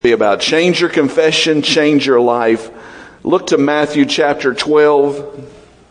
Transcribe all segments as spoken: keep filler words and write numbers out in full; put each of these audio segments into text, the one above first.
Be about change your confession, change your life. Look to Matthew chapter twelve,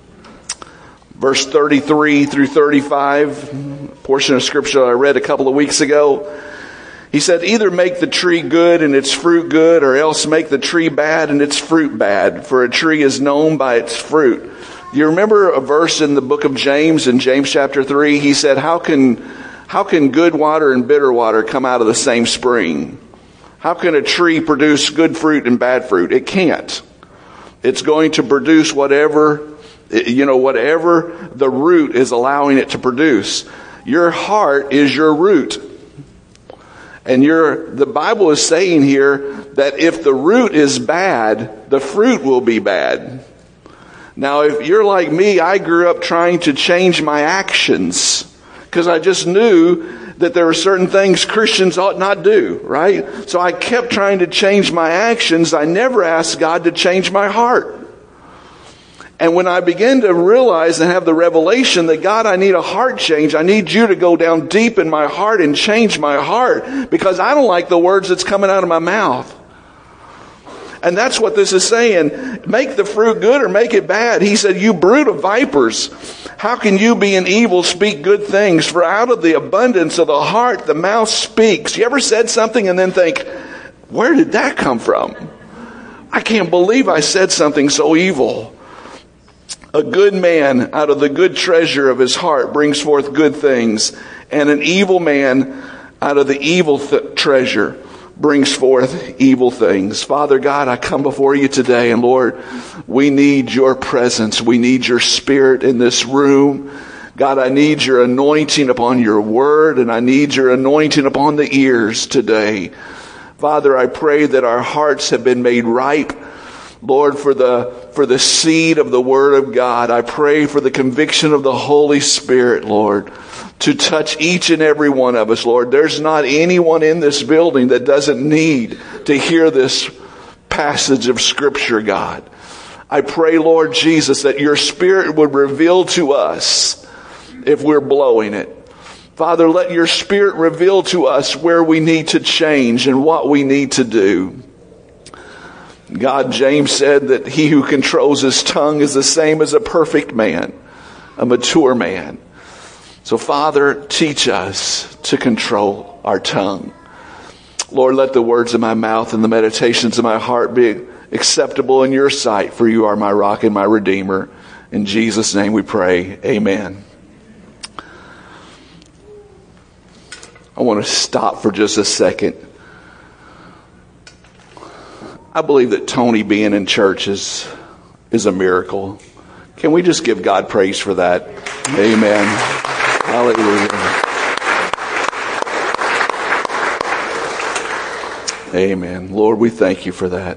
verse thirty-three through thirty-five, a portion of scripture I read a couple of weeks ago. He said, either make the tree good and its fruit good, or else make the tree bad and its fruit bad, for a tree is known by its fruit. Do you remember a verse in the book of James, in James chapter three? He said, how can, how can good water and bitter water come out of the same spring? How can a tree produce good fruit and bad fruit? It can't. It's going to produce whatever, you know, whatever the root is allowing it to produce. Your heart is your root. And your, the Bible is saying here that if the root is bad, the fruit will be bad. Now, if you're like me, I grew up trying to change my actions because I just knew that there were certain things Christians ought not do, right? So I kept trying to change my actions. I never asked God to change my heart. And when I began to realize and have the revelation that, God, I need a heart change. I need you to go down deep in my heart and change my heart, because I don't like the words that's coming out of my mouth. And that's what this is saying. Make the fruit good or make it bad. He said, you brood of vipers, how can you being evil speak good things? For out of the abundance of the heart, the mouth speaks. You ever said something and then think, where did that come from? I can't believe I said something so evil. A good man out of the good treasure of his heart brings forth good things, and an evil man out of the evil th- treasure brings forth evil things. Father God, I come before you today, and Lord, we need your presence. We need your spirit in this room. God, I need your anointing upon your word, and I need your anointing upon the ears today. Father, I pray that our hearts have been made ripe, Lord, for the for the seed of the word of God. I pray for the conviction of the Holy Spirit, Lord, to touch each and every one of us, Lord. There's not anyone in this building that doesn't need to hear this passage of Scripture, God. I pray, Lord Jesus, that your Spirit would reveal to us if we're blowing it. Father, let your Spirit reveal to us where we need to change and what we need to do. God, James said that he who controls his tongue is the same as a perfect man, a mature man. So, Father, teach us to control our tongue. Lord, let the words of my mouth and the meditations of my heart be acceptable in your sight, for you are my rock and my redeemer. In Jesus' name we pray. Amen. I want to stop for just a second. I believe that Tony being in church is, is a miracle. Can we just give God praise for that? Amen. Hallelujah. Amen. Lord, we thank you for that.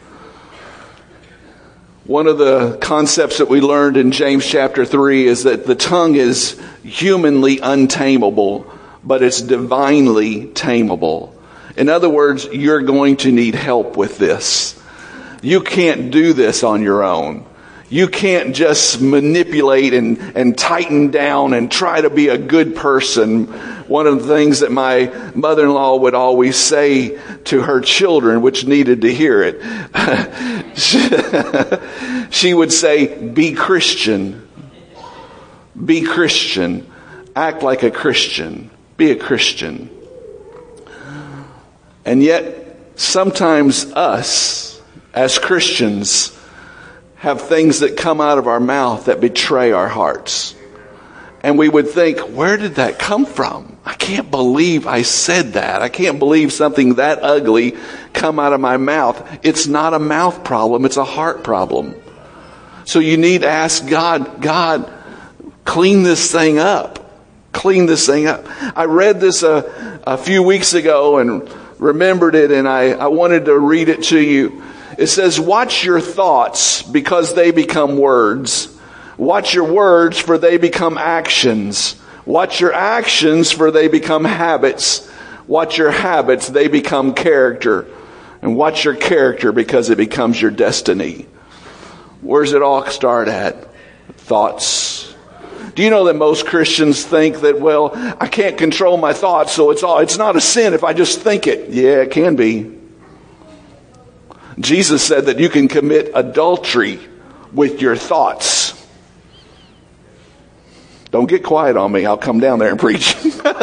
One of the concepts that we learned in James chapter three is that the tongue is humanly untamable, but it's divinely tameable. In other words, you're going to need help with this. You can't do this on your own. You can't just manipulate and, and tighten down and try to be a good person. One of the things that my mother-in-law would always say to her children, which needed to hear it, she would say, be Christian. Be Christian. Act like a Christian. Be a Christian. And yet, sometimes us, as Christians, have things that come out of our mouth that betray our hearts. And we would think, where did that come from? I can't believe I said that. I can't believe something that ugly come out of my mouth. It's not a mouth problem, it's a heart problem. So you need to ask God, God, clean this thing up. Clean this thing up. I read this a, a few weeks ago and remembered it, and I, I wanted to read it to you. It says, watch your thoughts because they become words. Watch your words for they become actions. Watch your actions for they become habits. Watch your habits, they become character. And watch your character because it becomes your destiny. Where's it all start at? Thoughts. Do you know that most Christians think that, well, I can't control my thoughts, so it's all, it's not a sin if I just think it. Yeah, it can be. Jesus said that you can commit adultery with your thoughts. Don't get quiet on me. I'll come down there and preach.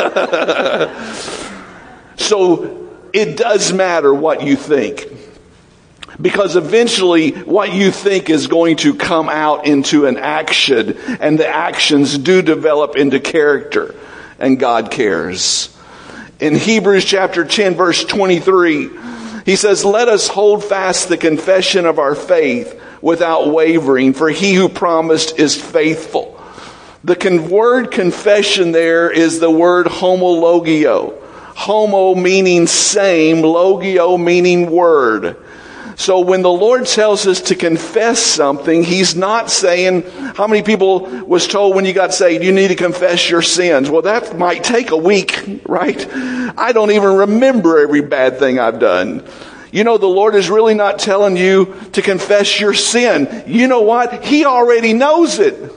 So it does matter what you think. Because eventually what you think is going to come out into an action. And the actions do develop into character. And God cares. In Hebrews chapter ten verse twenty-three, he says, "Let us hold fast the confession of our faith without wavering, for he who promised is faithful." The con- word confession there is the word homologio. Homo meaning same, logio meaning word. So when the Lord tells us to confess something, He's not saying, how many people was told when you got saved, you need to confess your sins? Well, that might take a week, right? I don't even remember every bad thing I've done. You know, the Lord is really not telling you to confess your sin. You know what? He already knows it.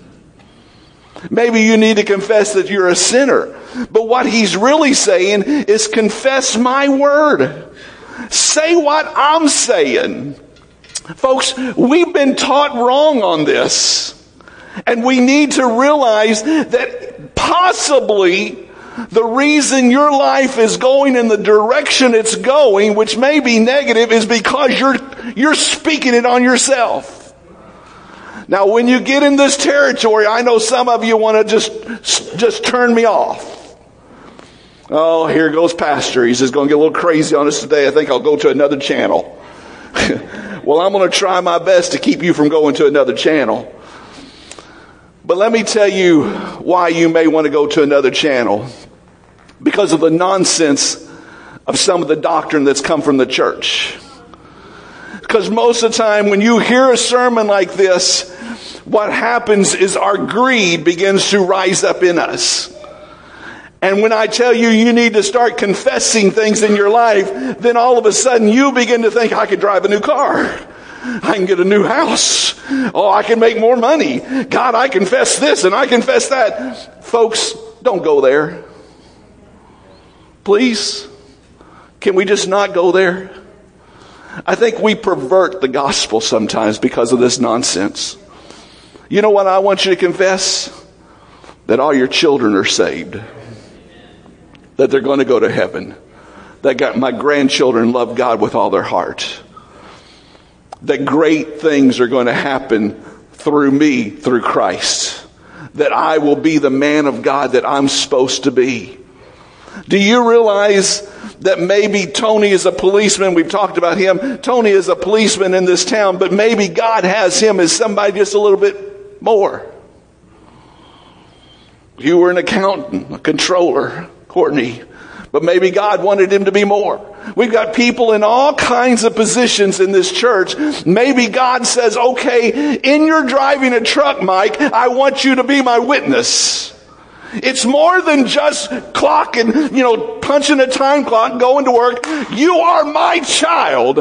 Maybe you need to confess that you're a sinner. But what He's really saying is confess my word. Say what I'm saying. Folks, we've been taught wrong on this. And we need to realize that possibly the reason your life is going in the direction it's going, which may be negative, is because you're you're speaking it on yourself. Now, when you get in this territory, I know some of you want to just just turn me off. Oh, here goes Pastor. He's just going to get a little crazy on us today. I think I'll go to another channel. Well, I'm going to try my best to keep you from going to another channel. But let me tell you why you may want to go to another channel. Because of the nonsense of some of the doctrine that's come from the church. Because most of the time when you hear a sermon like this, what happens is our greed begins to rise up in us. And when I tell you you need to start confessing things in your life, then all of a sudden you begin to think, I could drive a new car. I can get a new house. Oh, I can make more money. God, I confess this and I confess that. Folks, don't go there. Please. Can we just not go there? I think we pervert the gospel sometimes because of this nonsense. You know what I want you to confess? That all your children are saved. That they're going to go to heaven. That God, my grandchildren love God with all their heart. That great things are going to happen through me, through Christ. That I will be the man of God that I'm supposed to be. Do you realize that maybe Tony is a policeman? We've talked about him. Tony is a policeman in this town, but maybe God has him as somebody just a little bit more. You were an accountant, a controller, Courtney, but maybe God wanted him to be more. We've got people in all kinds of positions in this church. Maybe God says, okay, in your driving a truck, Mike, I want you to be my witness. It's more than just clocking, you know, punching a time clock, going to work. You are my child.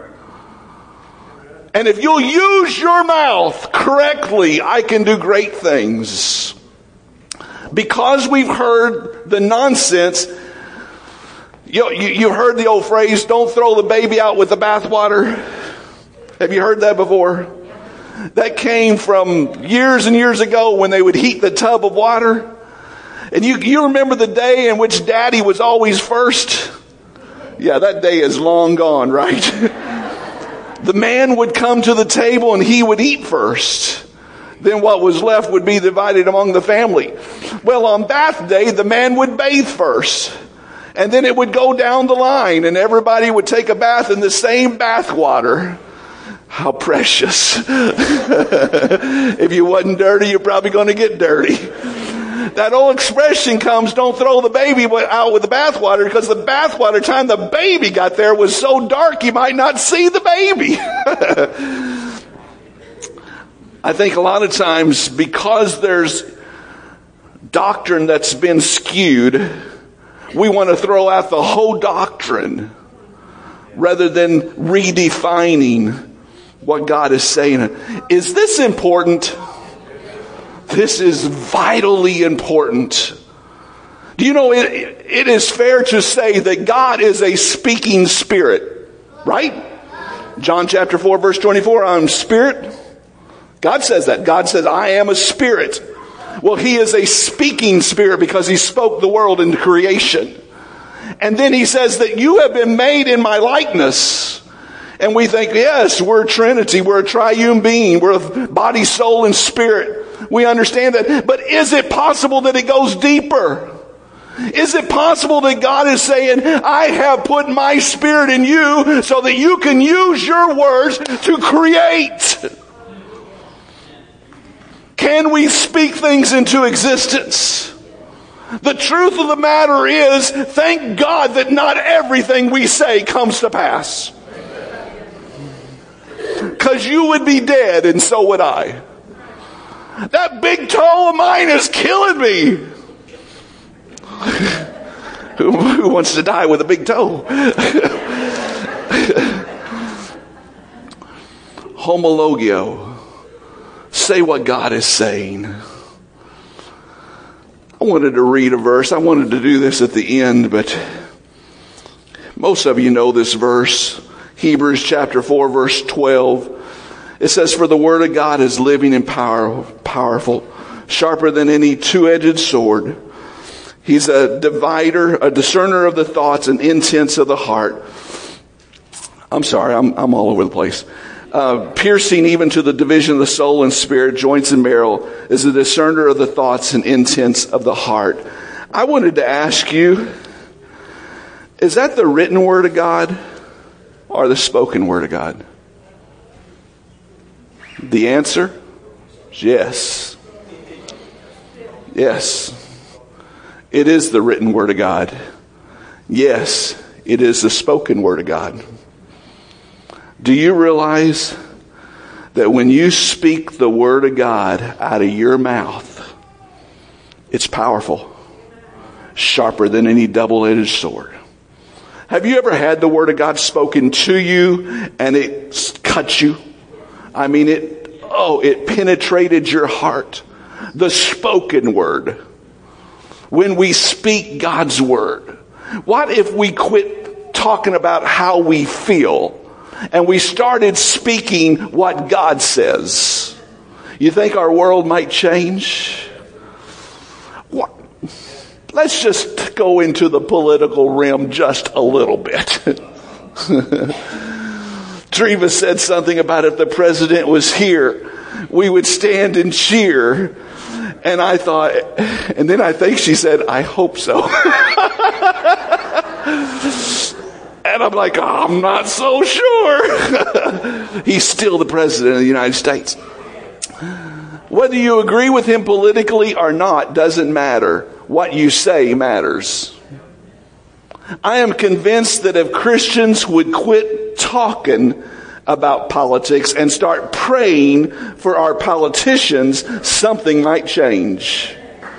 And if you'll use your mouth correctly, I can do great things. Because we've heard the nonsense, you know, you, you heard the old phrase, don't throw the baby out with the bathwater. Have you heard that before? That came from years and years ago when they would heat the tub of water. And you, you remember the day in which Daddy was always first? Yeah, that day is long gone, right? The man would come to the table and he would eat first. Then what was left would be divided among the family. Well, on bath day, the man would bathe first. And then it would go down the line and everybody would take a bath in the same bath water. How precious. If you wasn't dirty, you're probably going to get dirty. That old expression comes, don't throw the baby out with the bathwater, because the bathwater time the baby got there was so dark you might not see the baby. I think a lot of times because there's doctrine that's been skewed, we want to throw out the whole doctrine rather than redefining what God is saying. Is this important? This is vitally important. Do you know it, it is fair to say that God is a speaking spirit, right? John chapter four, verse twenty-four, I'm spirit. God says that. God says, I am a spirit. Well, he is a speaking spirit because he spoke the world into creation. And then he says that you have been made in my likeness. And we think, yes, we're a Trinity. We're a triune being. We're a body, soul, and spirit. We understand that. But is it possible that it goes deeper? Is it possible that God is saying, I have put my spirit in you so that you can use your words to create? Can we speak things into existence? The truth of the matter is, thank God that not everything we say comes to pass. Because you would be dead and so would I. That big toe of mine is killing me. who, who wants to die with a big toe? Homologio. Say what God is saying. I wanted to read a verse. I wanted to do this at the end, but most of you know this verse. Hebrews chapter four, verse twelve. It says, for the word of God is living and power, powerful, sharper than any two-edged sword. He's a divider, a discerner of the thoughts and intents of the heart. I'm sorry, I'm, I'm all over the place. Uh, piercing even to the division of the soul and spirit, joints and marrow, is a discerner of the thoughts and intents of the heart. I wanted to ask you, is that the written word of God or the spoken word of God? The answer is yes. Yes. It is the written word of God. Yes, it is the spoken word of God. Do you realize that when you speak the word of God out of your mouth, it's powerful, sharper than any double-edged sword? Have you ever had the word of God spoken to you and it cut you? I mean, it, oh, it penetrated your heart. The spoken word. When we speak God's word, what if we quit talking about how we feel and we started speaking what God says? You think our world might change? What? Let's just go into the political realm just a little bit. Treva said something about if the president was here, we would stand and cheer. And I thought, and then I think she said, I hope so. And I'm like, oh, I'm not so sure. He's still the president of the United States. Whether you agree with him politically or not doesn't matter. What you say matters. I am convinced that if Christians would quit talking about politics and start praying for our politicians, something might change.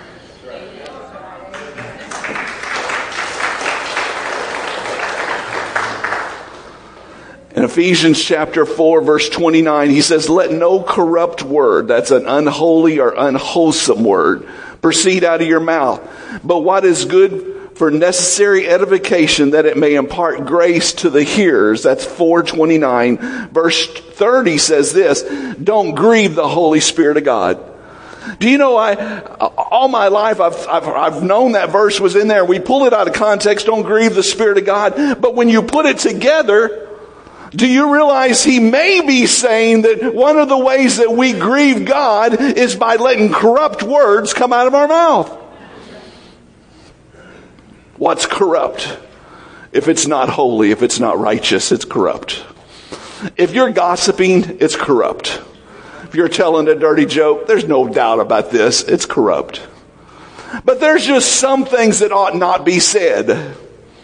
In Ephesians chapter four, verse twenty-nine, he says, let no corrupt word, that's an unholy or unwholesome word, proceed out of your mouth, but what is good for necessary edification, that it may impart grace to the hearers. That's four twenty-nine. Verse thirty says this, don't grieve the Holy Spirit of God. Do you know, I all my life I've, I've I've known that verse was in there. We pull it out of context, don't grieve the Spirit of God. But when you put it together, do you realize he may be saying that one of the ways that we grieve God is by letting corrupt words come out of our mouth? What's corrupt? If it's not holy, if it's not righteous, it's corrupt. If you're gossiping, it's corrupt. If you're telling a dirty joke, there's no doubt about this, it's corrupt. But there's just some things that ought not be said.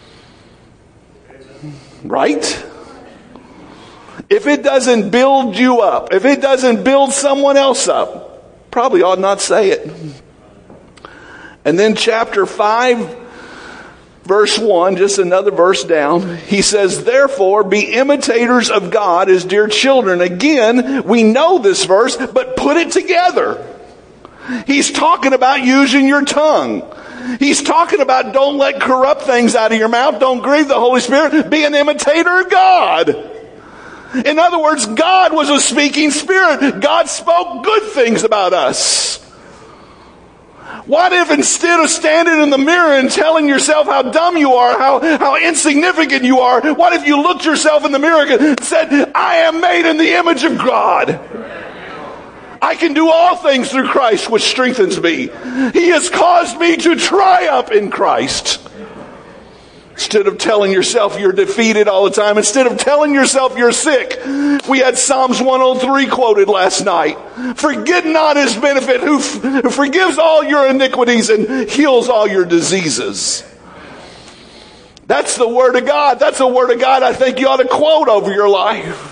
Right? If it doesn't build you up, if it doesn't build someone else up, probably ought not say it. And then chapter five, verse one, just another verse down, he says, therefore be imitators of God as dear children. Again, we know this verse, but put it together. He's talking about using your tongue. He's talking about don't let corrupt things out of your mouth. Don't grieve the Holy Spirit. Be an imitator of God. In other words, God was a speaking spirit. God spoke good things about us. What if instead of standing in the mirror and telling yourself how dumb you are, how, how insignificant you are, what if you looked yourself in the mirror and said, I am made in the image of God. I can do all things through Christ, which strengthens me. He has caused me to triumph in Christ. Instead of telling yourself you're defeated all the time, instead of telling yourself you're sick, we had Psalms one oh three quoted last night. Forget not his benefit, who, f- who forgives all your iniquities and heals all your diseases. That's the Word of God. That's a Word of God I think you ought to quote over your life.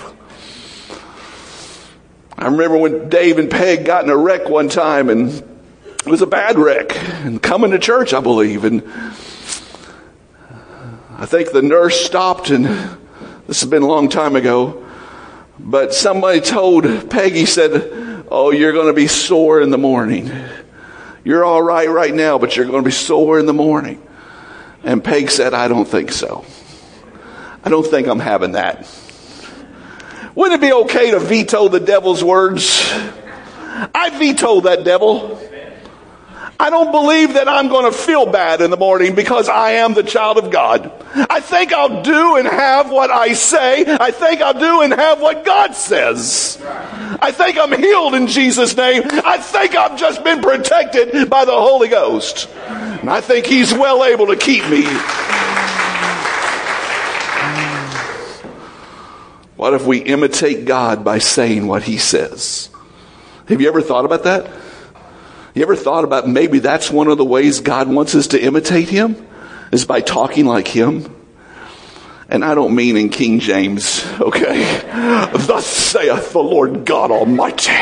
I remember when Dave and Peg got in a wreck one time, and it was a bad wreck, and coming to church, I believe, and I think the nurse stopped, and this has been a long time ago, but somebody told Peggy, said, oh, you're going to be sore in the morning. You're all right right now, but you're going to be sore in the morning. And Peg said, I don't think so. I don't think I'm having that. Wouldn't it be okay to veto the devil's words? I veto that devil. I don't believe that I'm going to feel bad in the morning because I am the child of God. I think I'll do and have what I say. I think I'll do and have what God says. I think I'm healed in Jesus' name. I think I've just been protected by the Holy Ghost. And I think He's well able to keep me. What if we imitate God by saying what He says? Have you ever thought about that? You ever thought about maybe that's one of the ways God wants us to imitate Him? Is by talking like Him? And I don't mean in King James, okay? Thus saith the Lord God Almighty.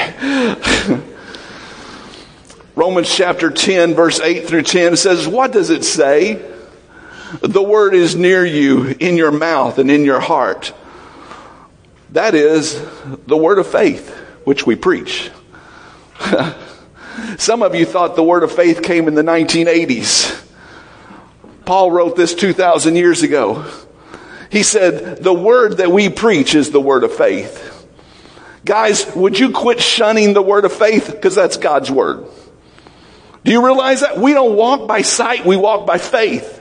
Romans chapter ten, verse eight through ten says, what does it say? The word is near you, in your mouth and in your heart. That is the word of faith, which we preach. Some of you thought the word of faith came in the nineteen eighties. Paul wrote this two thousand years ago. He said, the word that we preach is the word of faith. Guys, would you quit shunning the word of faith? Because that's God's word. Do you realize that? We don't walk by sight, we walk by faith.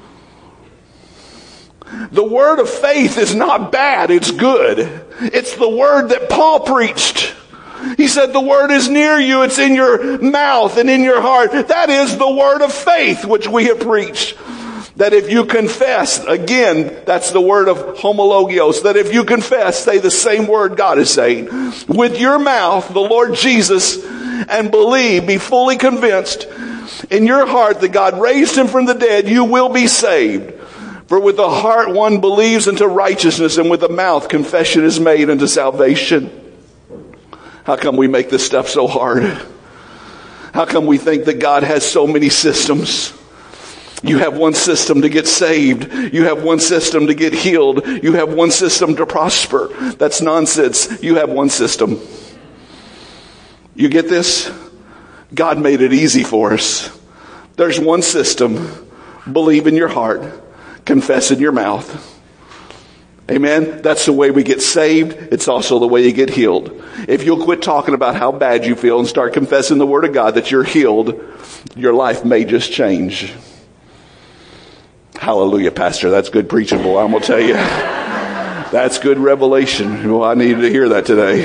The word of faith is not bad, it's good. It's the word that Paul preached. He said the word is near you, it's in your mouth and in your heart. That is the word of faith which we have preached. That if you confess, again, that's the word of homologios, that if you confess, say the same word God is saying, with your mouth, the Lord Jesus, and believe, be fully convinced in your heart that God raised Him from the dead, you will be saved. For with the heart one believes unto righteousness, and with the mouth confession is made unto salvation. How come we make this stuff so hard? How come we think that God has so many systems? You have one system to get saved. You have one system to get healed. You have one system to prosper. That's nonsense. You have one system. You get this? God made it easy for us. There's one system. Believe in your heart. Confess in your mouth. Amen? That's the way we get saved. It's also the way you get healed. If you'll quit talking about how bad you feel and start confessing the Word of God that you're healed, your life may just change. Hallelujah, Pastor. That's good preaching, boy. I'm going to tell you. That's good revelation. Well, I needed to hear that today.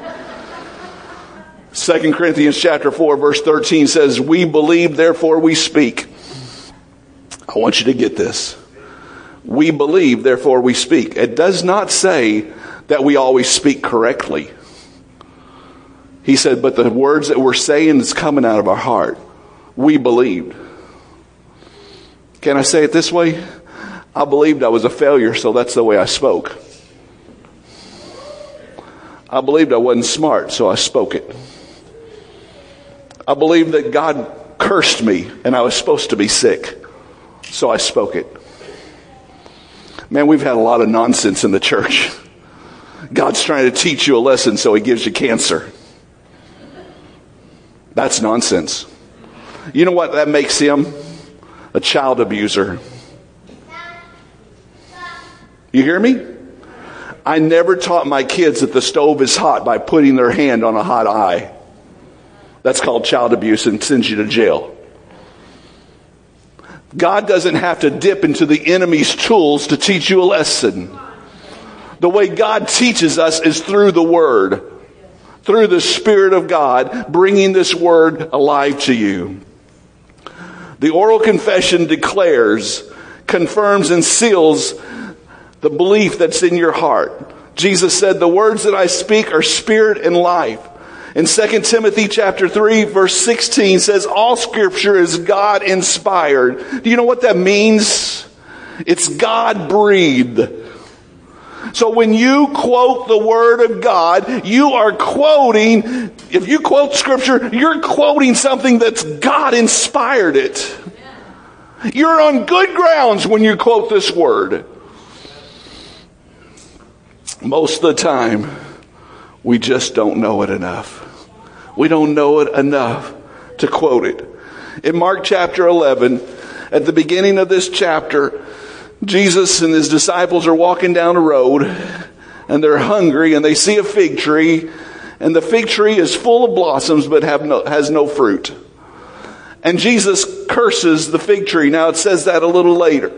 Second Corinthians chapter four, verse thirteen says, we believe, therefore we speak. I want you to get this. We believe, therefore we speak. It does not say that we always speak correctly. He said, but the words that we're saying is coming out of our heart. We believed. Can I say it this way? I believed I was a failure, so that's the way I spoke. I believed I wasn't smart, so I spoke it. I believed that God cursed me and I was supposed to be sick, so I spoke it. Man, we've had a lot of nonsense in the church. God's trying to teach you a lesson, so He gives you cancer. That's nonsense. You know what that makes Him? A child abuser. You hear me? I never taught my kids that the stove is hot by putting their hand on a hot eye. That's called child abuse and sends you to jail. God doesn't have to dip into the enemy's tools to teach you a lesson. The way God teaches us is through the Word. Through the Spirit of God, bringing this Word alive to you. The oral confession declares, confirms, and seals the belief that's in your heart. Jesus said, the words that I speak are spirit and life. In Second Timothy chapter three, verse sixteen says, all Scripture is God inspired. Do you know what that means? It's God breathed. So when you quote the Word of God, you are quoting, if you quote Scripture, you're quoting something that's God inspired it. You're on good grounds when you quote this Word. Most of the time, we just don't know it enough. We don't know it enough to quote it. In Mark chapter eleven, at the beginning of this chapter, Jesus and his disciples are walking down a road and they're hungry and they see a fig tree, and the fig tree is full of blossoms but have no, has no fruit. And Jesus curses the fig tree. Now it says that a little later.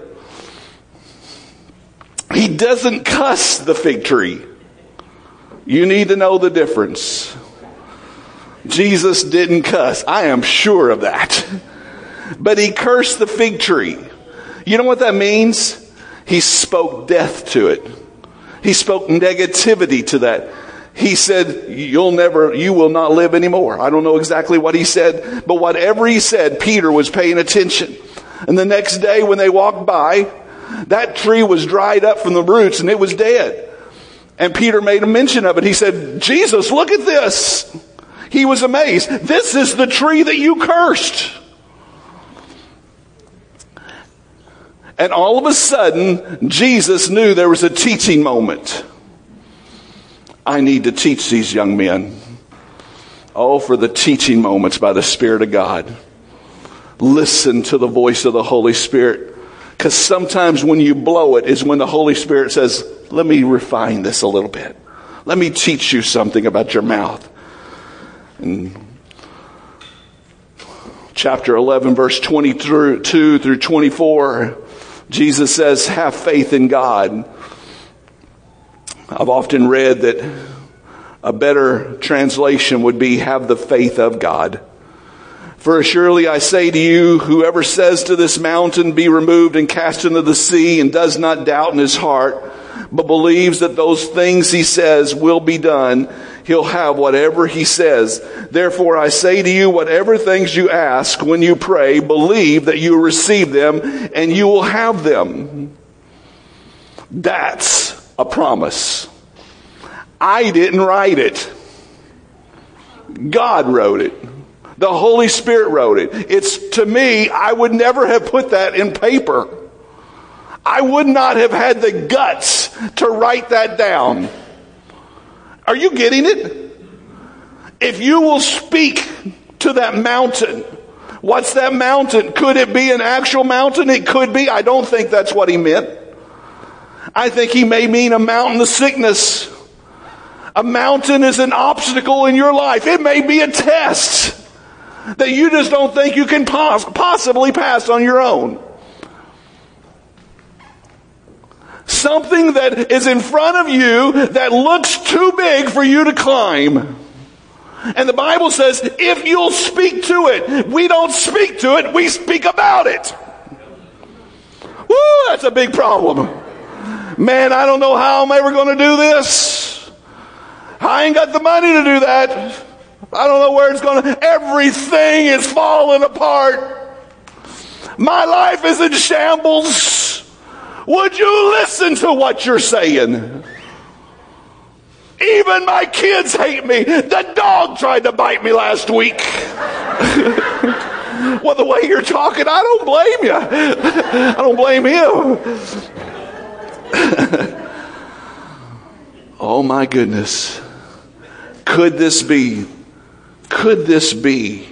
He doesn't cuss the fig tree. You need to know the difference. Jesus didn't cuss. I am sure of that. But he cursed the fig tree. You know what that means? He spoke death to it. He spoke negativity to that. He said, you'll never, you will not live anymore. I don't know exactly what he said, but whatever he said, Peter was paying attention. And the next day when they walked by, that tree was dried up from the roots and it was dead. And Peter made a mention of it. He said, Jesus, look at this. He was amazed. This is the tree that you cursed. And all of a sudden, Jesus knew there was a teaching moment. I need to teach these young men. Oh, for the teaching moments by the Spirit of God. Listen to the voice of the Holy Spirit. Because sometimes when you blow it is when the Holy Spirit says, let me refine this a little bit. Let me teach you something about your mouth. And chapter eleven, verse twenty-two through twenty-four, Jesus says, have faith in God. I've often read that a better translation would be, have the faith of God. For surely I say to you, whoever says to this mountain, be removed and cast into the sea, and does not doubt in his heart, but believes that those things he says will be done, he'll have whatever he says. Therefore I say to you, whatever things you ask when you pray, believe that you receive them and you will have them. That's a promise. I didn't write it. God wrote it. The Holy Spirit wrote it. It's, to me, I would never have put that in paper. I would not have had the guts to write that down. Are you getting it? If you will speak to that mountain, what's that mountain? Could it be an actual mountain? It could be. I don't think that's what he meant. I think he may mean a mountain of sickness. A mountain is an obstacle in your life. It may be a test that you just don't think you can pos- possibly pass on your own. Something that is in front of you that looks too big for you to climb. And the Bible says, if you'll speak to it, we don't speak to it, we speak about it. Woo, that's a big problem. Man, I don't know how I'm ever going to do this. I ain't got the money to do that. I don't know where it's going to... Everything is falling apart. My life is in shambles. Would you listen to what you're saying? Even my kids hate me. The dog tried to bite me last week. Well, the way you're talking, I don't blame you. I don't blame him. Oh my goodness. Could this be, could this be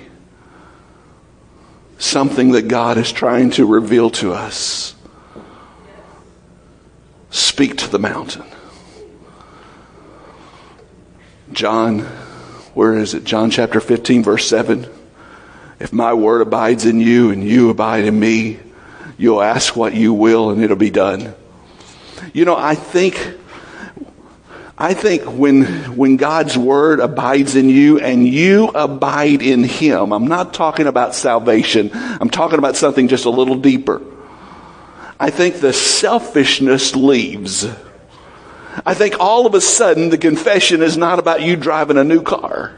something that God is trying to reveal to us? Speak to the mountain. John, where is it? John chapter fifteen, verse seven. If my word abides in you and you abide in me, you'll ask what you will and it'll be done. You know, I think, I think when, when God's word abides in you and you abide in him, I'm not talking about salvation. I'm talking about something just a little deeper. I think the selfishness leaves. I think all of a sudden the confession is not about you driving a new car.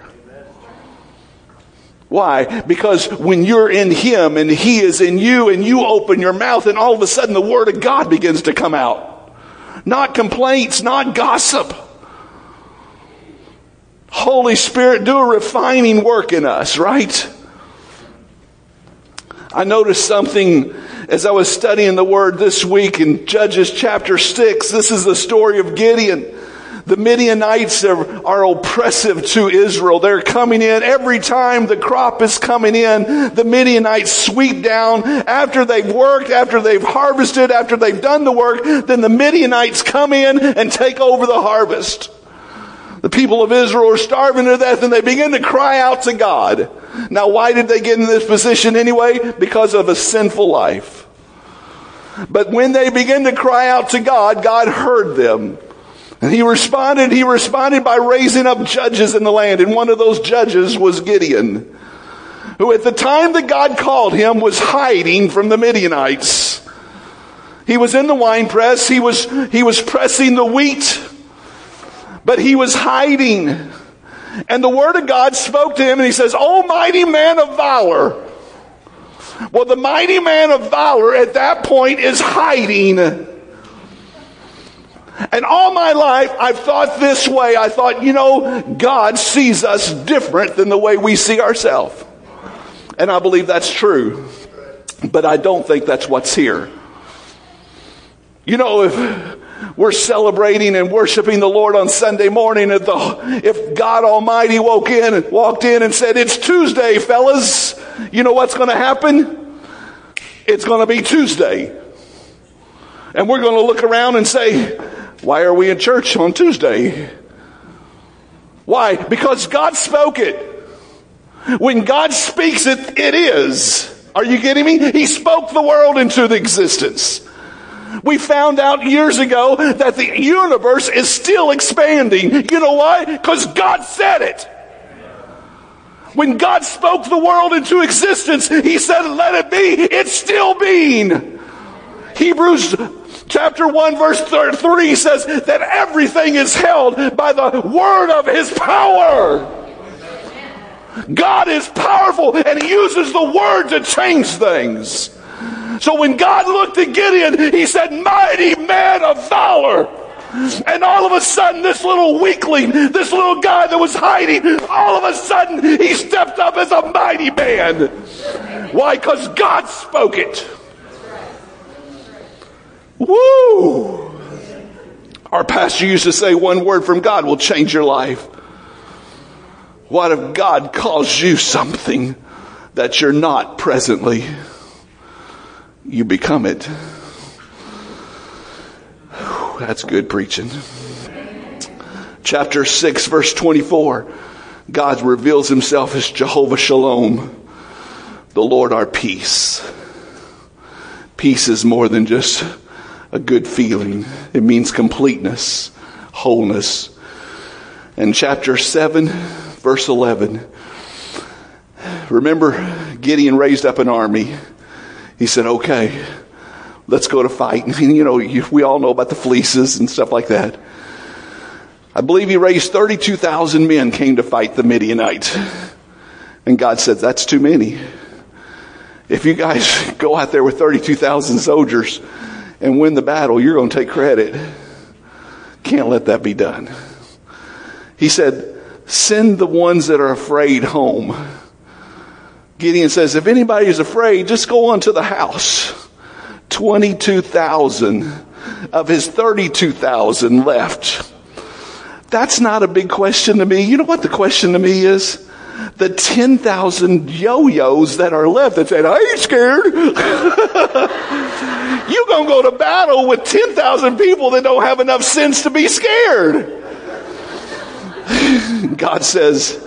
Why? Because when you're in him and he is in you and you open your mouth and all of a sudden the word of God begins to come out. Not complaints, not gossip. Holy Spirit, do a refining work in us, right? I noticed something as I was studying the word this week in Judges chapter six. This is the story of Gideon. The Midianites are, are oppressive to Israel. They're coming in. Every time the crop is coming in, the Midianites sweep down. After they've worked, after they've harvested, after they've done the work, then the Midianites come in and take over the harvest. The people of Israel are starving to death and they begin to cry out to God. Now, why did they get in this position anyway? Because of a sinful life. But when they begin to cry out to God, God heard them. And he responded, he responded by raising up judges in the land. And one of those judges was Gideon, who at the time that God called him was hiding from the Midianites. He was in the winepress. He was, he was pressing the wheat, but he was hiding. And the word of God spoke to him and he says, "O mighty man of valor." Well, the mighty man of valor at that point is hiding. And all my life, I've thought this way. I thought, you know, God sees us different than the way we see ourselves. And I believe that's true. But I don't think that's what's here. You know, if we're celebrating and worshiping the Lord on Sunday morning, if, the, if God Almighty woke in and walked in and said, "It's Tuesday, fellas," you know what's going to happen? It's going to be Tuesday. And we're going to look around and say, "Why are we in church on Tuesday?" Why? Because God spoke it. When God speaks it, it is. Are you getting me? He spoke the world into the existence. We found out years ago that the universe is still expanding. You know why? Because God said it. When God spoke the world into existence, he said, "Let it be." It's still being. Hebrews chapter one verse three says that everything is held by the word of his power. God is powerful and he uses the word to change things. So when God looked at Gideon, he said, "Mighty man of valor." And all of a sudden, this little weakling, this little guy that was hiding, all of a sudden, he stepped up as a mighty man. Why? Because God spoke it. Woo! Our pastor used to say, one word from God will change your life. What if God calls you something that you're not presently? You become it. Whew, that's good preaching. Chapter six, verse twenty-four. God reveals himself as Jehovah Shalom, the Lord our peace. Peace is more than just a good feeling. It means completeness, wholeness. And chapter seven, verse eleven. Remember, Gideon raised up an army. He said, "Okay, let's go to fight." And, you know, you, we all know about the fleeces and stuff like that. I believe he raised thirty-two thousand men came to fight the Midianites. And God said, "That's too many. If you guys go out there with thirty-two thousand soldiers and win the battle, you're going to take credit. Can't let that be done." He said, "Send the ones that are afraid home." Gideon says, "If anybody is afraid, just go on to the house." twenty-two thousand of his thirty-two thousand left. That's not a big question to me. You know what the question to me is? The ten thousand yo-yos that are left that said, "I ain't scared." You're going to go to battle with ten thousand people that don't have enough sense to be scared. God says,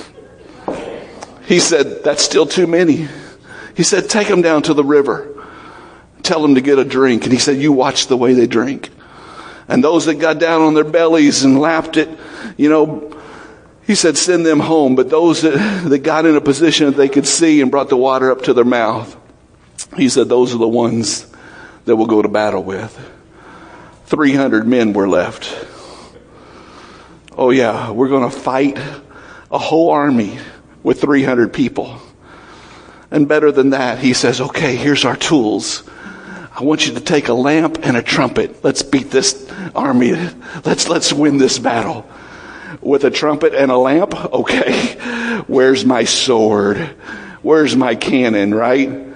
he said, that's still too many. He said, take them down to the river. Tell them to get a drink. And he said, you watch the way they drink. And those that got down on their bellies and lapped it, you know, he said, send them home. But those that, that got in a position that they could see and brought the water up to their mouth, he said, those are the ones that we'll go to battle with. three hundred men were left. Oh yeah, we're going to fight a whole army with three hundred people. And better than that, he says, okay, here's our tools. I want you to take a lamp and a trumpet. Let's beat this army. Let's, let's win this battle. With a trumpet and a lamp? Okay. Where's my sword? Where's my cannon, right?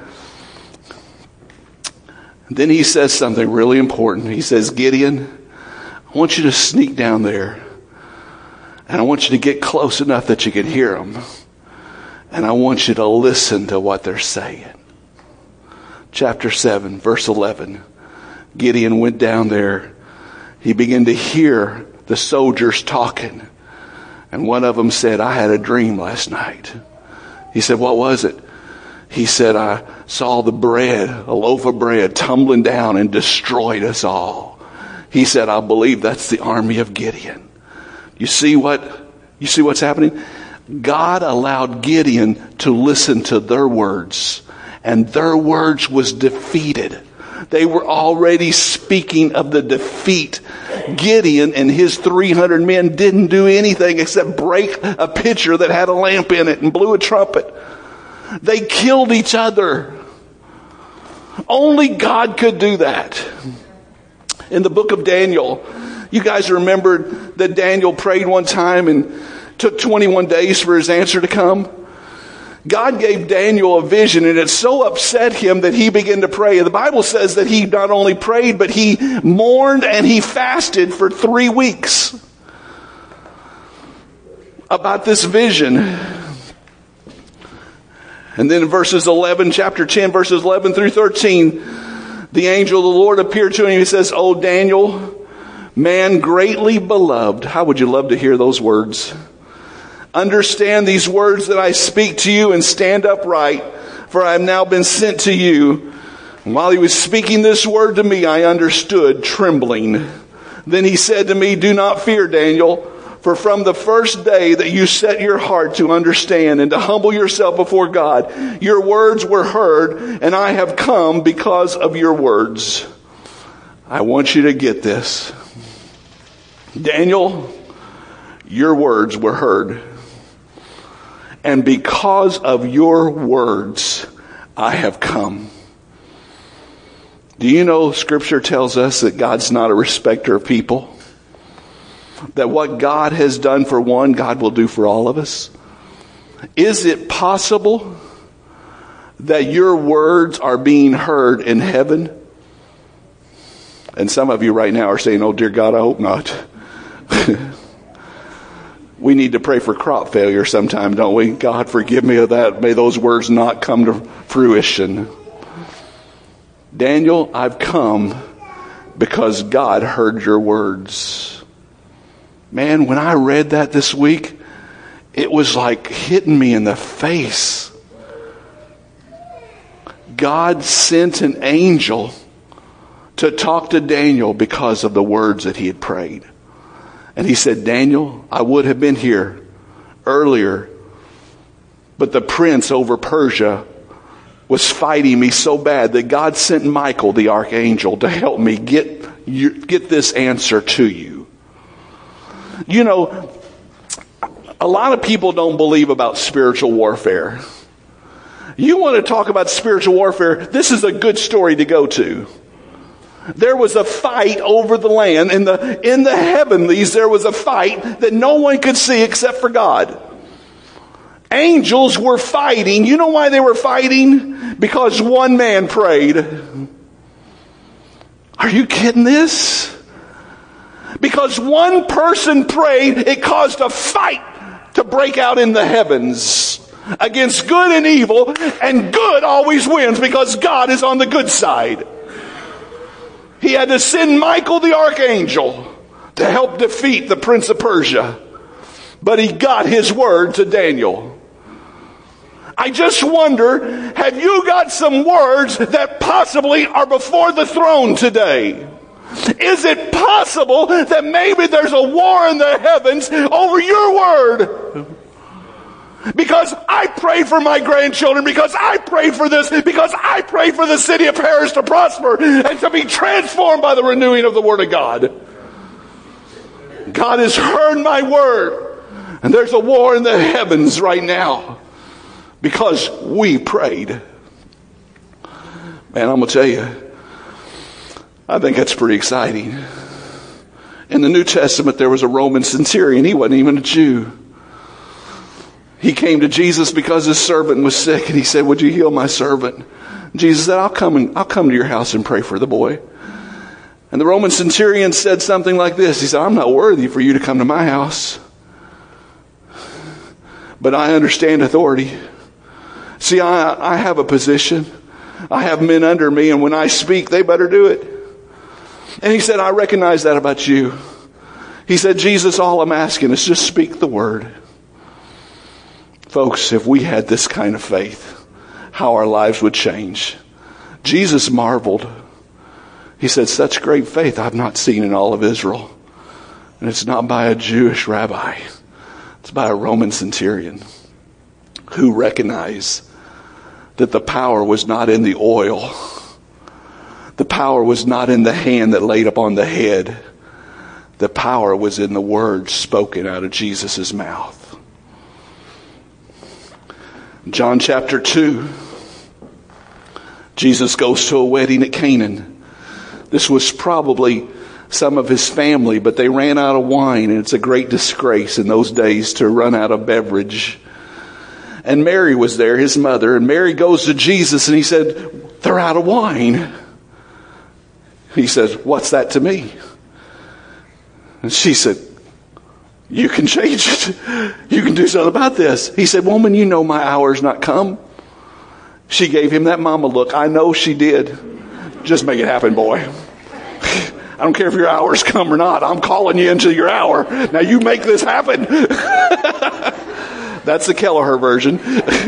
Then he says something really important. He says, Gideon, I want you to sneak down there. And I want you to get close enough that you can hear them. And I want you to listen to what they're saying. Chapter seven, verse eleven. Gideon went down there. He began to hear the soldiers talking. And one of them said, I had a dream last night. He said, what was it? He said, I saw the bread, a loaf of bread, tumbling down and destroyed us all. He said, I believe that's the army of Gideon. You see what, you see what's happening? God allowed Gideon to listen to their words, and their words was defeated. They were already speaking of the defeat. Gideon and his three hundred men didn't do anything except break a pitcher that had a lamp in it and blew a trumpet. They killed each other. Only God could do that. In the book of Daniel, you guys remember that Daniel prayed one time and took twenty-one days for his answer to come? God gave Daniel a vision, and it so upset him that he began to pray. The Bible says that he not only prayed, but he mourned and he fasted for three weeks about this vision. And then in verses eleven, chapter ten, verses eleven through thirteen, the angel of the Lord appeared to him. He says, "O Daniel, man greatly beloved." How would you love to hear those words? "Understand these words that I speak to you and stand upright, for I have now been sent to you." And while he was speaking this word to me, I understood, trembling. Then he said to me, "Do not fear, Daniel, for from the first day that you set your heart to understand and to humble yourself before God, your words were heard, and I have come because of your words." I want you to get this. Daniel, your words were heard. And because of your words, I have come. Do you know Scripture tells us that God's not a respecter of people? That what God has done for one, God will do for all of us? Is it possible that your words are being heard in heaven? And some of you right now are saying, "Oh dear God, I hope not." We need to pray for crop failure sometime, don't we? God, forgive me of that. May those words not come to fruition. Daniel, I've come because God heard your words. Man, when I read that this week, it was like hitting me in the face. God sent an angel to talk to Daniel because of the words that he had prayed. And he said, "Daniel, I would have been here earlier, but the prince over Persia was fighting me so bad that God sent Michael, the archangel, to help me get you, get this answer to you." You know, a lot of people don't believe about spiritual warfare. You want to talk about spiritual warfare, this is a good story to go to. There was a fight over the land. In the, in the heavenlies, there was a fight that no one could see except for God. Angels were fighting. You know why they were fighting? Because one man prayed. Are you kidding this? Because one person prayed, it caused a fight to break out in the heavens against good and evil, and good always wins because God is on the good side. He had to send Michael the archangel to help defeat the prince of Persia. but he got his word to Daniel. I just wonder, have you got some words that possibly are before the throne today? Is it possible that maybe there's a war in the heavens over your word? Because I pray for my grandchildren, because I pray for this, because I pray for the city of Paris to prosper and to be transformed by the renewing of the Word of God. God has heard my word, and there's a war in the heavens right now because we prayed. Man, I'm going to tell you, I think that's pretty exciting. In the New Testament, there was a Roman centurion. He wasn't even a Jew. He came to Jesus because his servant was sick, and he said, would you heal my servant? Jesus said, I'll come and I'll come to your house and pray for the boy. And the Roman centurion said something like this. He said, I'm not worthy for you to come to my house, but I understand authority. See, I, I have a position. I have men under me, and when I speak, they better do it. And he said, I recognize that about you. He said, Jesus, all I'm asking is just speak the word. Folks, if we had this kind of faith, how our lives would change. Jesus marveled. He said, such great faith I've not seen in all of Israel. And it's not by a Jewish rabbi. It's by a Roman centurion who recognized that the power was not in the oil. The power was not in the hand that laid upon the head. The power was in the words spoken out of Jesus' mouth. John chapter two. Jesus goes to a wedding at Canaan. This was probably some of his family, but they ran out of wine, and it's a great disgrace in those days to run out of beverage. And Mary was there, his mother, and Mary goes to Jesus and he said, they're out of wine. He says, what's that to me? And she said, you can change it. You can do something about this. He said, woman, you know my hour's not come. She gave him that mama look. I know she did. Just make it happen, boy. I don't care if your hour's come or not. I'm calling you into your hour. Now you make this happen. That's the Kelleher version.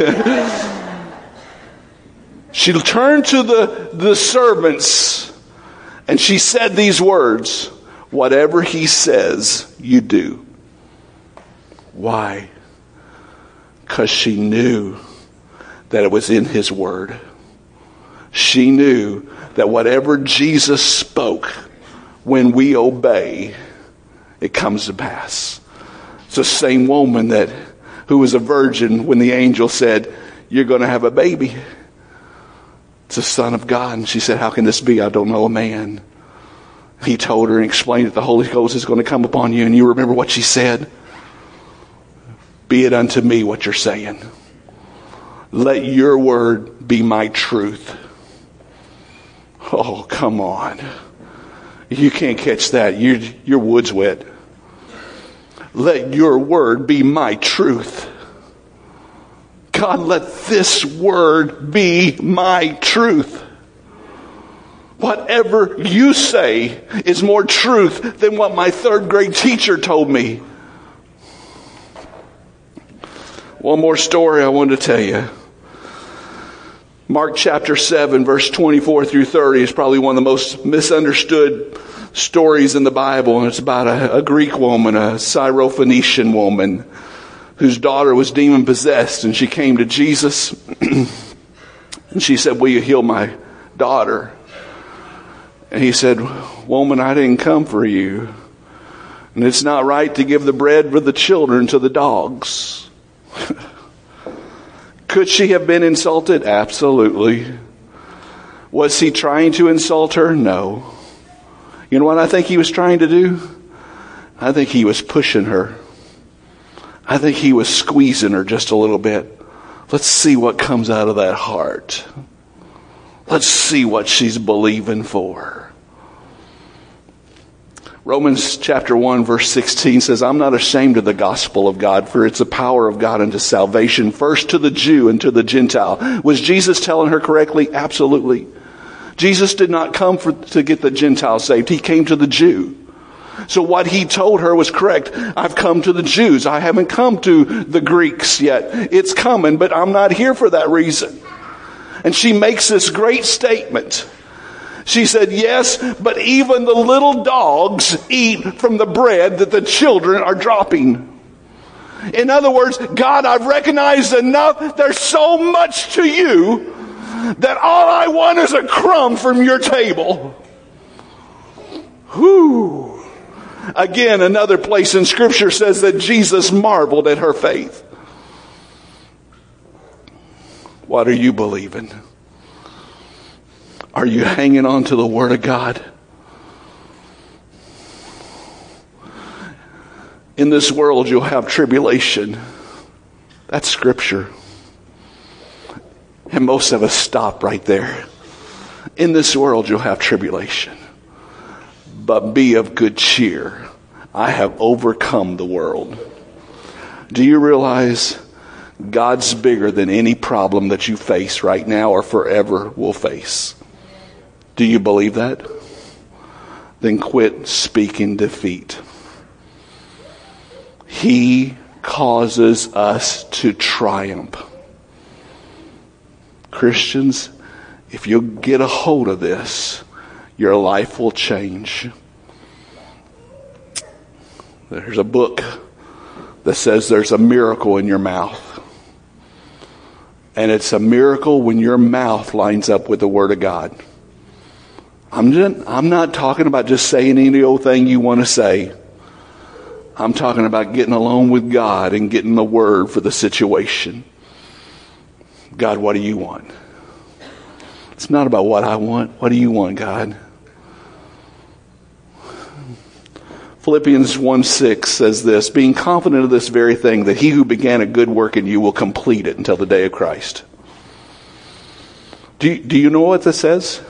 She turned to the, the servants and she said these words, whatever he says, you do. Why? Because she knew that it was in his word. She knew that whatever Jesus spoke, when we obey, it comes to pass. It's the same woman that who was a virgin when the angel said, you're going to have a baby. It's the Son of God. And she said, how can this be? I don't know a man. He told her and explained that the Holy Ghost is going to come upon you. And you remember what she said? Be it unto me what you're saying. Let your word be my truth. Oh, come on. You can't catch that. Your, your wood's wet. Let your word be my truth. God, let this word be my truth. Whatever you say is more truth than what my third grade teacher told me. One more story I wanted to tell you. Mark chapter seven, verse twenty-four through thirty is probably one of the most misunderstood stories in the Bible. And it's about a, a Greek woman, a Syrophoenician woman, whose daughter was demon possessed. And she came to Jesus and she said, will you heal my daughter? And he said, woman, I didn't come for you. And it's not right to give the bread for the children to the dogs. Could she have been insulted? Absolutely. Was he trying to insult her? No. You know what I think he was trying to do? I think he was pushing her. I think he was squeezing her just a little bit. Let's see what comes out of that heart. Let's see what she's believing for. Romans chapter one verse sixteen says, I'm not ashamed of the gospel of God, for it's the power of God unto salvation, first to the Jew and to the Gentile. Was Jesus telling her correctly? Absolutely. Jesus did not come for, to get the Gentile saved. He came to the Jew. So what he told her was correct. I've come to the Jews. I haven't come to the Greeks yet. It's coming, but I'm not here for that reason. And she makes this great statement. She said, yes, but even the little dogs eat from the bread that the children are dropping. In other words, God, I've recognized enough. There's so much to you that all I want is a crumb from your table. Whew. Again, another place in Scripture says that Jesus marveled at her faith. What are you believing? Are you hanging on to the Word of God? In this world you'll have tribulation. That's Scripture. And most of us stop right there. In this world you'll have tribulation. But be of good cheer. I have overcome the world. Do you realize God's bigger than any problem that you face right now or forever will face? Do you believe that? Then quit speaking defeat. He causes us to triumph. Christians, if you'll get a hold of this, your life will change. There's a book that says there's a miracle in your mouth. And it's a miracle when your mouth lines up with the Word of God. I'm just, I'm not talking about just saying any old thing you want to say. I'm talking about getting alone with God and getting the Word for the situation. God, what do you want? It's not about what I want. What do you want, God? Philippians one six says this, being confident of this very thing, that he who began a good work in you will complete it until the day of Christ. Do you, do you know what this says?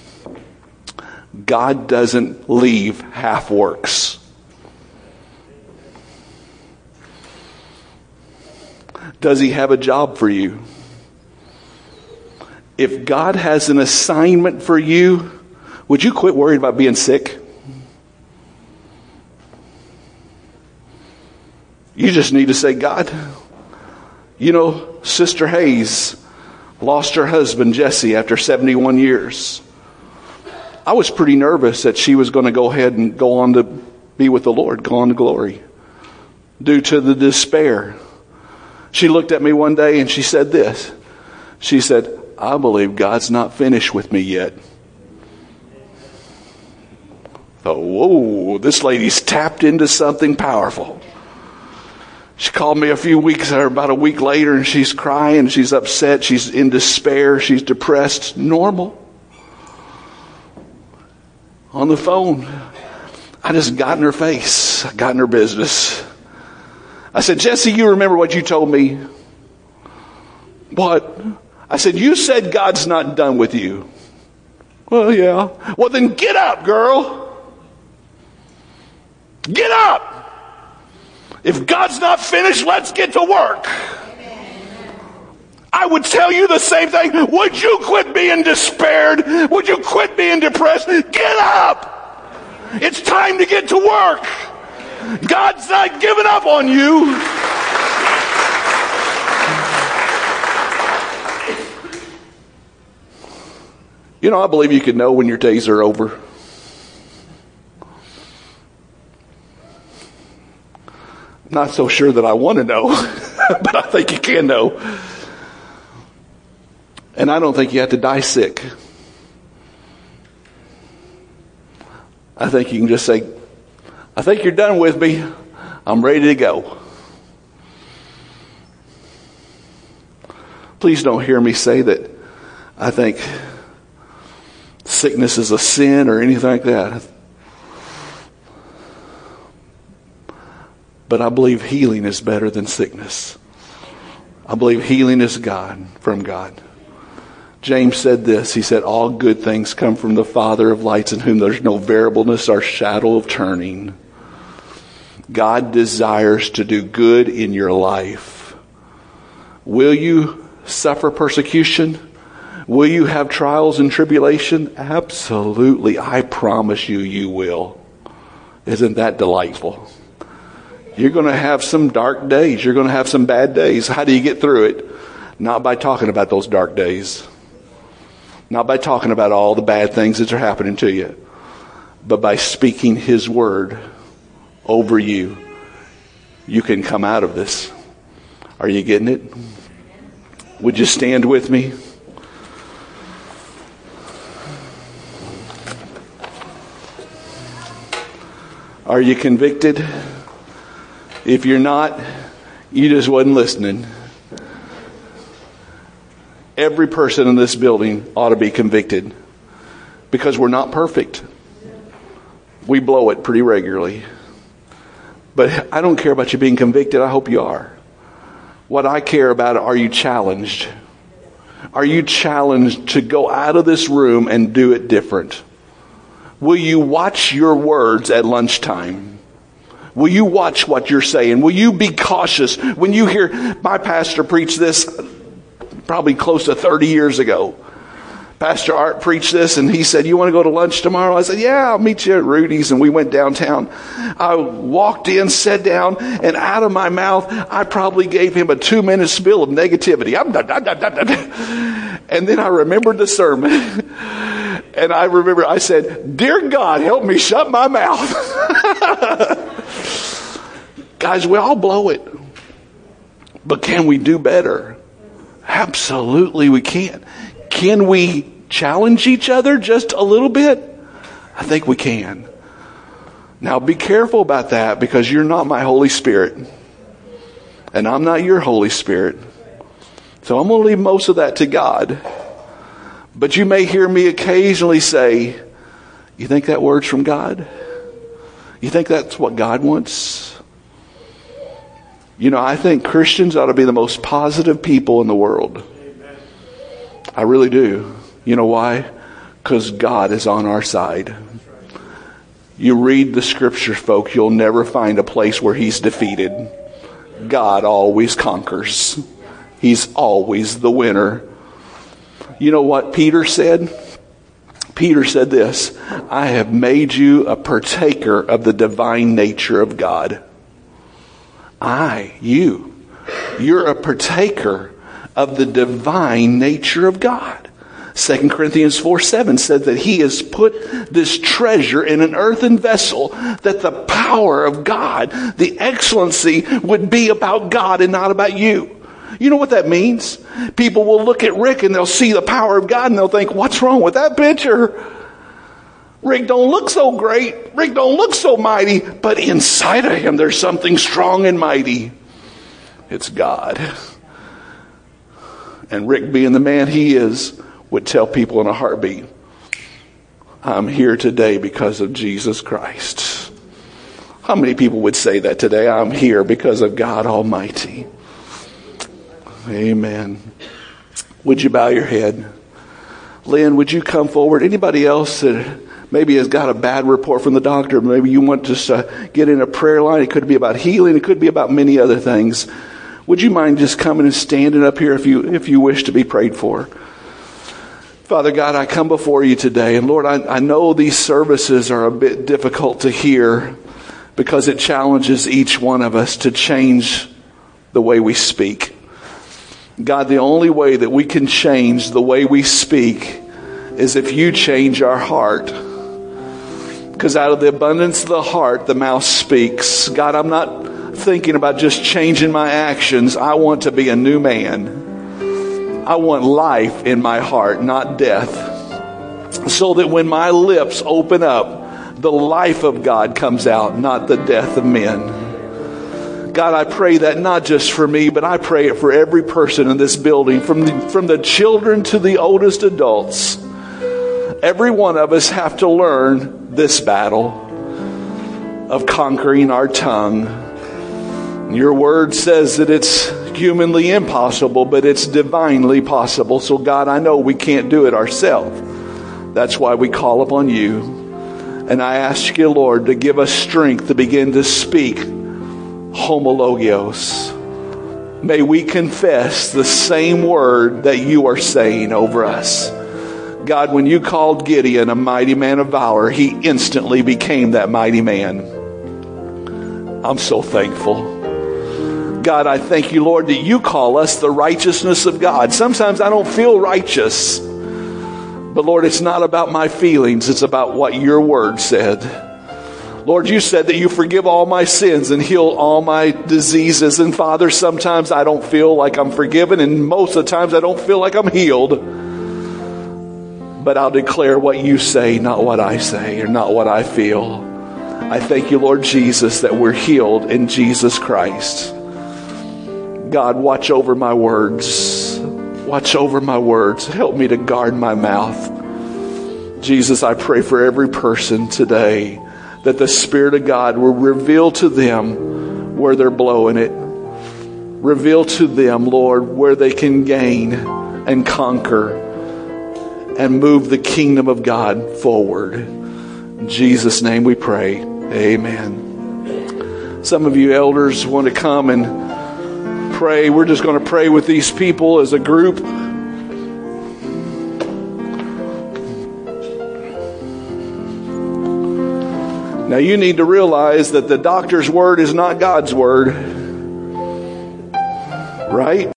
God doesn't leave half works. Does he have a job for you? If God has an assignment for you, would you quit worrying about being sick? You just need to say, God, you know, Sister Hayes lost her husband, Jesse, after seventy-one years. I was pretty nervous that she was going to go ahead and go on to be with the Lord, go on to glory, due to the despair. She looked at me one day and she said this. She said, I believe God's not finished with me yet. Oh, whoa, this lady's tapped into something powerful. She called me a few weeks or about a week later and she's crying, she's upset, she's in despair, she's depressed. Normal. On the phone, I just got in her face. I got in her business. I said, Jesse, you remember what you told me? What? I said, you said God's not done with you. Well, yeah. Well, then get up, girl. Get up. If God's not finished, let's get to work. I would tell you the same thing. Would you quit being despaired? Would you quit being depressed? Get up. It's time to get to work. God's not giving up on you. You know, I believe you can know when your days are over. I'm not so sure that I want to know, but I think you can know. And I don't think you have to die sick. I think you can just say, I think you're done with me. I'm ready to go. Please don't hear me say that I think sickness is a sin or anything like that. But I believe healing is better than sickness. I believe healing is God, from God. James said this. He said, all good things come from the Father of lights, in whom there's no variableness or shadow of turning. God desires to do good in your life. Will you suffer persecution? Will you have trials and tribulation? Absolutely. I promise you, you will. Isn't that delightful? You're going to have some dark days. You're going to have some bad days. How do you get through it? Not by talking about those dark days. Not by talking about all the bad things that are happening to you. But by speaking His word over you. You can come out of this. Are you getting it? Would you stand with me? Are you convicted? If you're not, you just wasn't listening. Every person in this building ought to be convicted because we're not perfect. We blow it pretty regularly. But I don't care about you being convicted. I hope you are. What I care about, are you challenged? Are you challenged to go out of this room and do it different? Will you watch your words at lunchtime? Will you watch what you're saying? Will you be cautious when you hear my pastor preach this probably close to thirty years ago? Pastor Art preached this and he said, you want to go to lunch tomorrow? I said, yeah, I'll meet you at Rudy's. And we went downtown. I walked in, sat down, and out of my mouth, I probably gave him a two minute spill of negativity. I'm da, da, da, da, da. And then I remembered the sermon. And I remember I said, dear God, help me shut my mouth. Guys, we all blow it. But can we do better? Absolutely we can. Can we challenge each other just a little bit? I think we can. Now be careful about that because you're not my Holy Spirit. And I'm not your Holy Spirit. So I'm going to leave most of that to God. But you may hear me occasionally say, you think that word's from God? You think that's what God wants? You know, I think Christians ought to be the most positive people in the world. I really do. You know why? Because God is on our side. You read the scriptures, folks, you'll never find a place where He's defeated. God always conquers. He's always the winner. You know what Peter said? Peter said this, I have made you a partaker of the divine nature of God. I, you, you're a partaker of the divine nature of God. Second Corinthians four seven said that He has put this treasure in an earthen vessel, that the power of God, the excellency, would be about God and not about you. You know what that means? People will look at Rick and they'll see the power of God and they'll think, what's wrong with that picture? Rick don't look so great. Rick don't look so mighty. But inside of him there's something strong and mighty. It's God. And Rick, being the man he is, would tell people in a heartbeat, I'm here today because of Jesus Christ. How many people would say that today? I'm here because of God Almighty. Amen. Would you bow your head? Lynn, would you come forward? Anybody else that maybe has got a bad report from the doctor, maybe you want to uh, get in a prayer line. It could be about healing. It could be about many other things. Would you mind just coming and standing up here if you if you wish to be prayed for? Father God, I come before you today. And Lord, I, I know these services are a bit difficult to hear because it challenges each one of us to change the way we speak. God, the only way that we can change the way we speak is if you change our heart. Because out of the abundance of the heart, the mouth speaks. God, I'm not thinking about just changing my actions. I want to be a new man. I want life in my heart, not death. So that when my lips open up, the life of God comes out, not the death of men. God, I pray that not just for me, but I pray it for every person in this building, from the, from the children to the oldest adults. Every one of us have to learn this battle of conquering our tongue. Your word says that it's humanly impossible, but it's divinely possible. So God, I know we can't do it ourselves. That's why we call upon you. And I ask you, Lord, to give us strength to begin to speak homologios. May we confess the same word that you are saying over us. God, when you called Gideon a mighty man of valor, he instantly became that mighty man. I'm so thankful. God, I thank you, Lord, that you call us the righteousness of God. Sometimes I don't feel righteous. But Lord, it's not about my feelings. It's about what your word said. Lord, you said that you forgive all my sins and heal all my diseases. And Father, sometimes I don't feel like I'm forgiven. And most of the times I don't feel like I'm healed. But I'll declare what you say, not what I say or not what I feel. I thank you, Lord Jesus, that we're healed in Jesus Christ. God, watch over my words. Watch over my words. Help me to guard my mouth. Jesus, I pray for every person today that the Spirit of God will reveal to them where they're blowing it. Reveal to them, Lord, where they can gain and conquer and move the kingdom of God forward. In Jesus' name we pray. Amen. Some of you elders want to come and pray. We're just going to pray with these people as a group. Now you need to realize that the doctor's word is not God's word. Right?